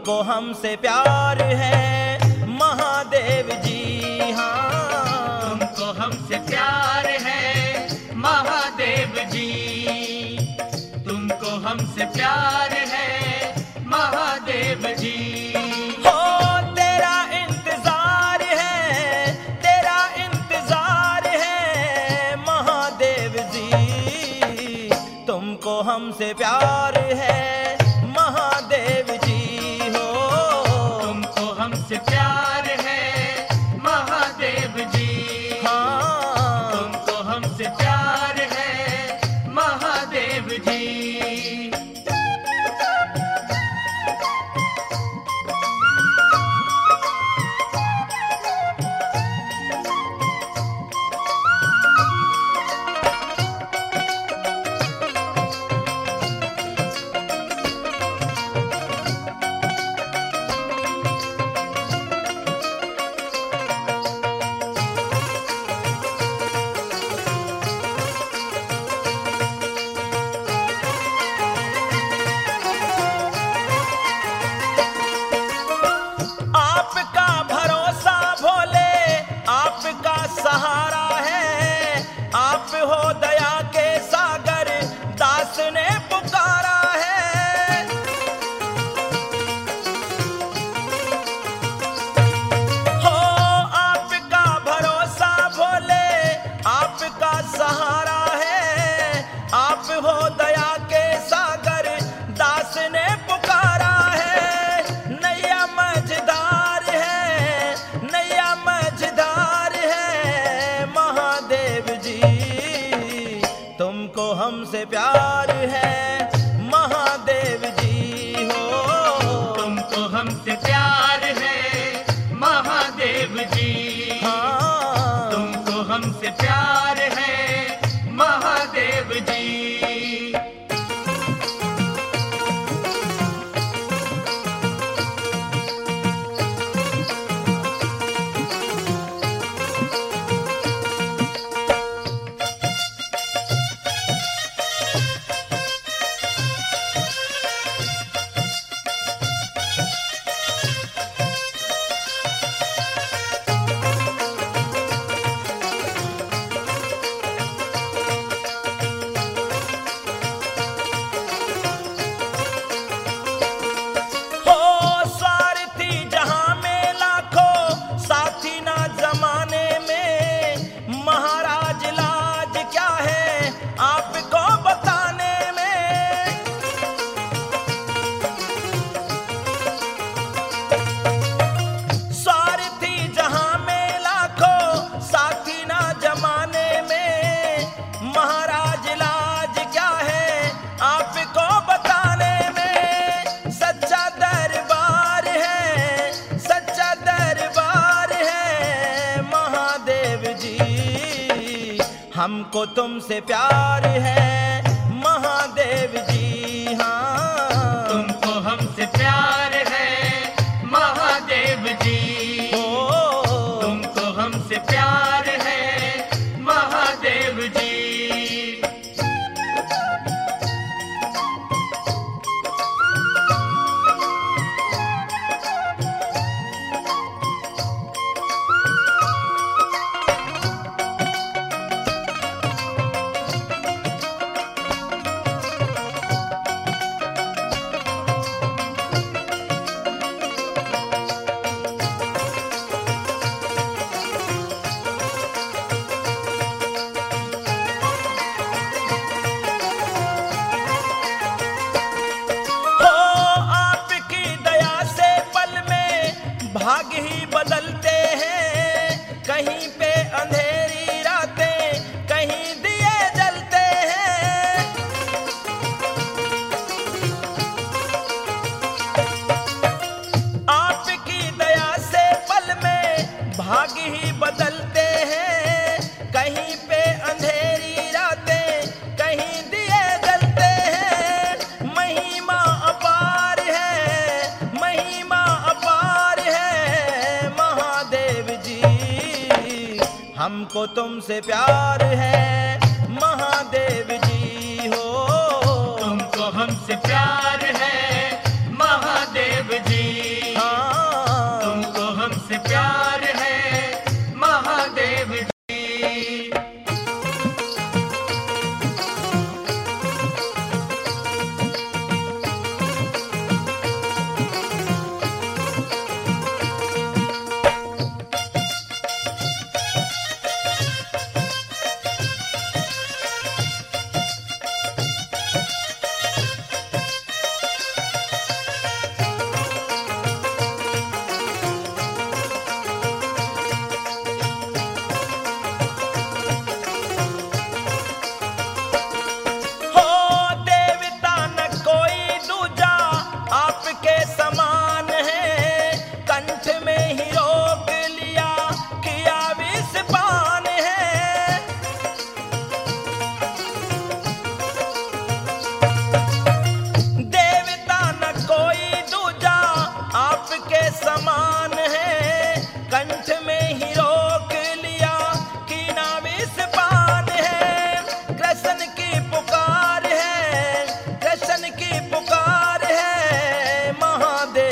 तुमको हमसे प्यार है महादेव जी। हाँ, तुमको हमसे प्यार है महादेव जी। तुमको हमसे प्यार है महादेव जी। हो तेरा इंतजार है महादेव जी। तुमको हमसे प्यार है महादेव जी। हो तुमको हमसे प्यार है महादेव जी। हाँ, तुमको हमसे प्यार है महादेव जी। आपका भरोसा भोले, आपका सहारा है। आप हो दया के सागर, दास ने पुकारा है। हो आपका भरोसा भोले, आपका सहारा है। आप हो दया के सागर, दास ने पुकारा है। नैया मझधार है, नैया मझधार है महादेव जी। तुमको हमसे प्यार है महादेव जी। हो तुमको हमसे प्यार है महादेव जी। हाँ, तुमको हमसे प्यार है महादेव जी। हो स्वार्थी जहां में लाखों, साथी ना जमाने में। महाराज लाज क्या है आपको बताने में। स्वार्थी जहां में लाखों, साथी ना जमाने में। महाराज लाज क्या है आपको बताने में। सच्चा दरबार है, सच्चा दरबार है महादेव जी। हमको तुमसे प्यार है महादेव जी। हाँ, तुमको हमसे प्यार है महादेव जी। हो तुमको हमसे प्यार है महादेव जी। हो आपकी दया से पल में भाग ही बदलते हैं। कहीं पे अंधेरी रातें, कहीं दिए जलते हैं। आपकी दया से पल में भाग ही बदलते हैं। कहीं पे अंधेरी रातें, कहीं दिए जलते हैं। महिमा अपार है, महिमा अपार है महादेव जी। हमको तुमसे प्यार है महादेव जी। हो तुमको हमसे प्यार है महादेव जी।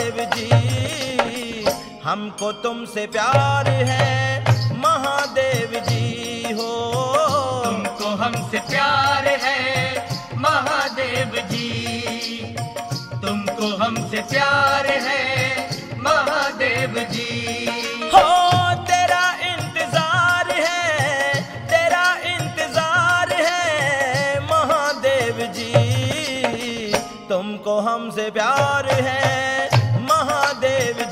महादेव जी, हमको तुमसे प्यार है महादेव जी हो। तुमको हमसे प्यार है महादेव जी, तुमको हमसे प्यार है महादेव जी। हो तेरा इंतजार है, तेरा इंतजार है महादेव जी, तुमको हमसे प्यार है महादेव